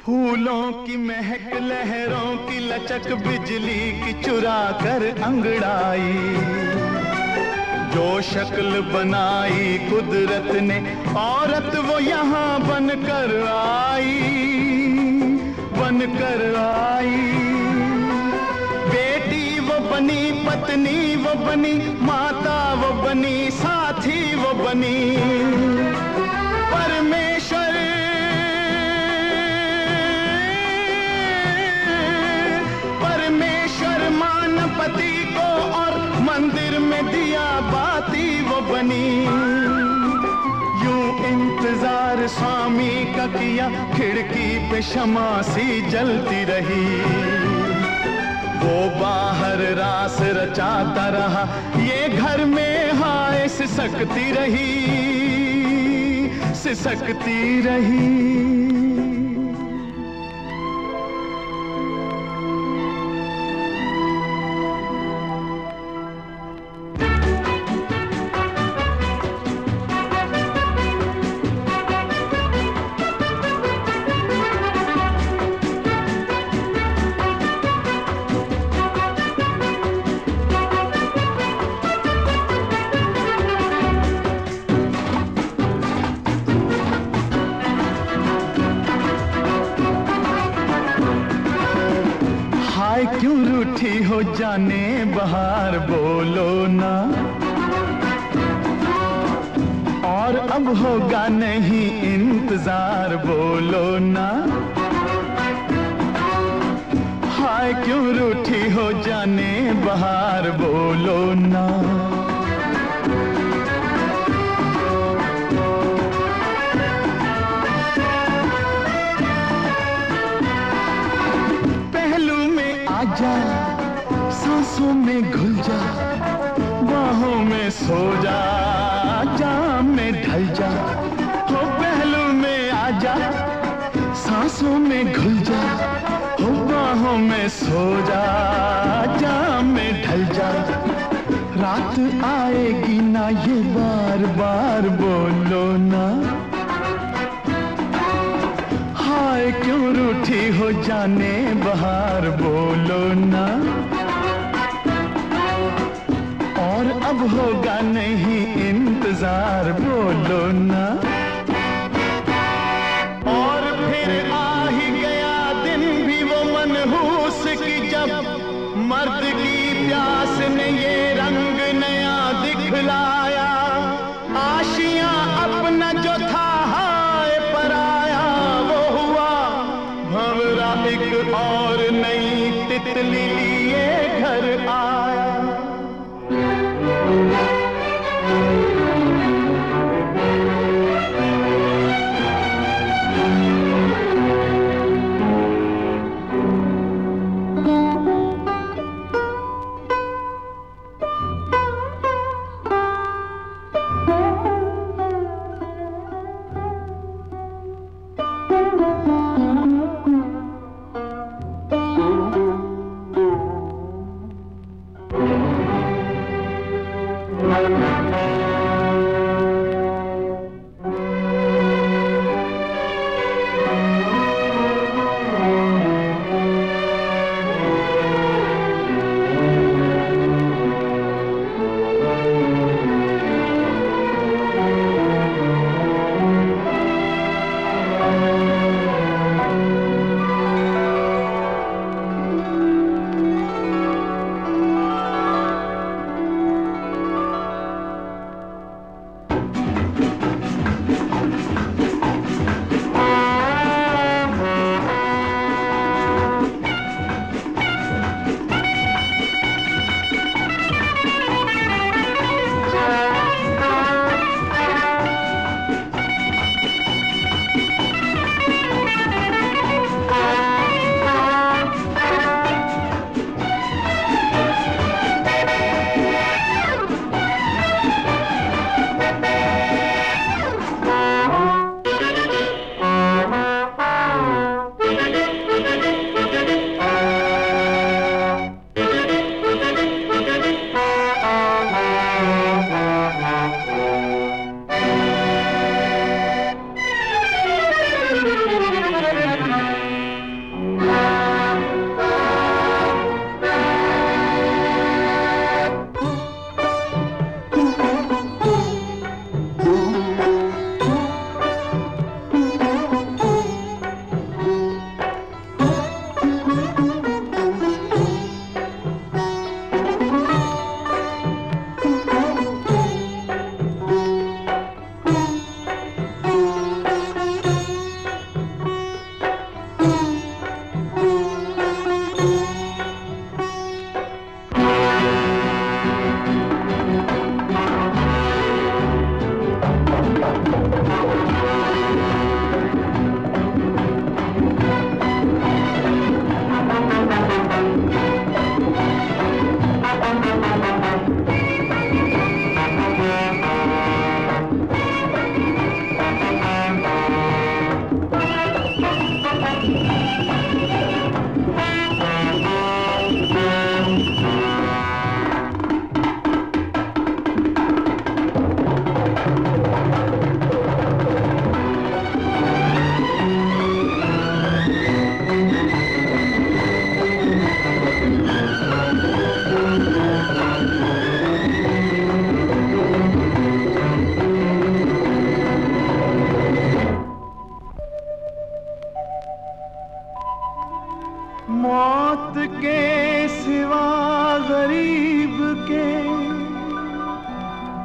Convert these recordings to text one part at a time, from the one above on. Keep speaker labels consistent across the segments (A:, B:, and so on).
A: फूलों की महक, लहरों की लचक, बिजली की चुरा कर अंगड़ाई, जो शक्ल बनाई कुदरत ने औरत वो यहाँ बनकर आई, बनकर आई। बेटी वो बनी, पत्नी वो बनी, माता वो बनी, साथी वो बनी। परमेश्वर मानवपति को और मंदिर में दिया बाती वो बनी। यूं इंतजार स्वामी का किया, खिड़की पे शमा सी जलती रही। वो बाहर रास रचाता रहा, ये घर में हाय सिसकती रही, सिसकती रही। क्यों रूठी हो जाने बहार, बोलो ना, और अब होगा नहीं इंतजार, बोलो ना। हाय क्यों रूठी हो जाने बहार, बोलो ना। जा सांसों में घुल जा, बाहों में सो जा, जाम में ढल जा। हो पहलू में आ जा, सांसों में घुल जा, हो बाहों में सो जा, जाम में ढल जा। रात आएगी ना ये बार बार, बोलो ना। हाय क्यों रूठी हो जाने बहार, बोलो ना। और अब होगा नहीं इंतजार, बोलो ना। और फिर आ ही गया दिन भी वो मनहूस की, जब मर्द की प्यास ने ये रंग नया दिखलाया। आशियां अपना जो था हाय पराया, एक और नई तितली लिए घर आया।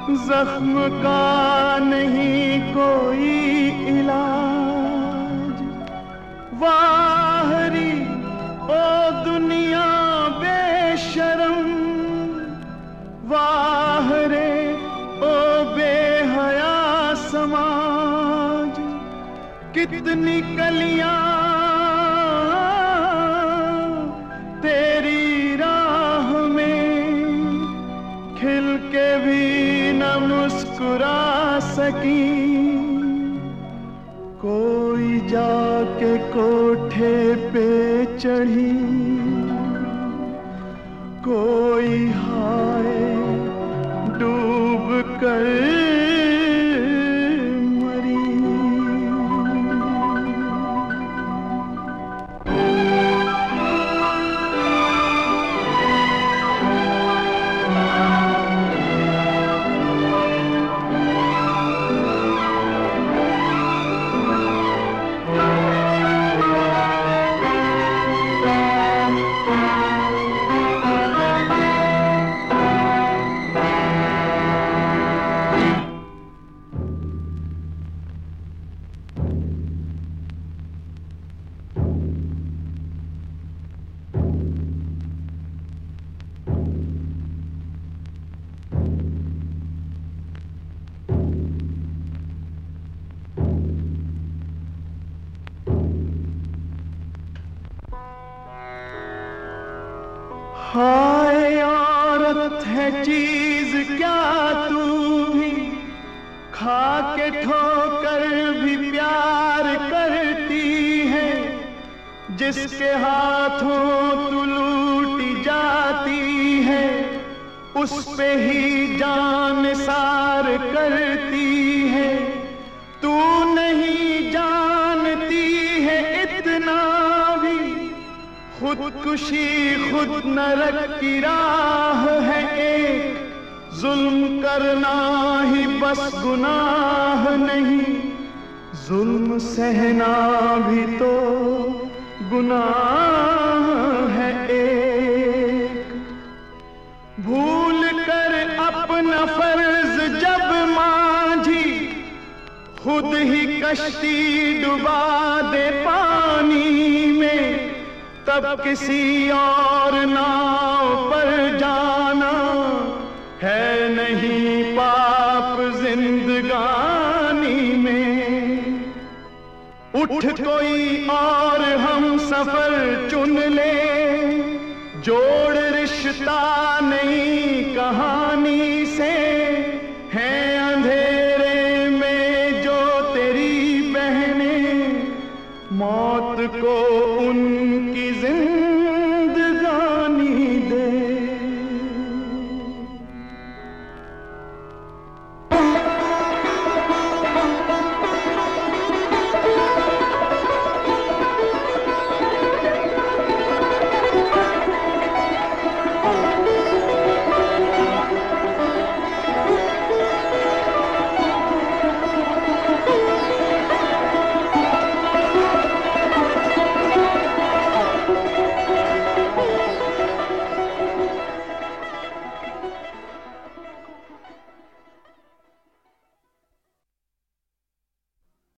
A: जख्म का नहीं कोई इलाज। वाह री ओ दुनिया बेशरम, वाह रे ओ बेहया समाज। कितनी कलियां तेरी राह में खिल के भी न मुस्कुरा सकी। कोई जाके कोठे पे चढ़ी, कोई हाय डूब कर मरी। हाय औरत है चीज क्या तू भी, खा के ठोकर भी प्यार करती है। जिसके हाथों तू लूटी जाती है, उस पे ही जान सार करती है। तू नहीं जानती है इतना भी, खुदकुशी खुद नरक की राह है एक। जुल्म करना ही बस गुनाह नहीं, जुल्म सहना भी तो गुनाह है एक। भूल कर अपना फर्ज जब मांझी खुद ही कश्ती डुबा दे पानी में, तब किसी और नाव पर जाना है नहीं पाप जिंदगानी में। उठ कोई और हम सफर चुन ले, जोड़ रिश्ता नहीं कहां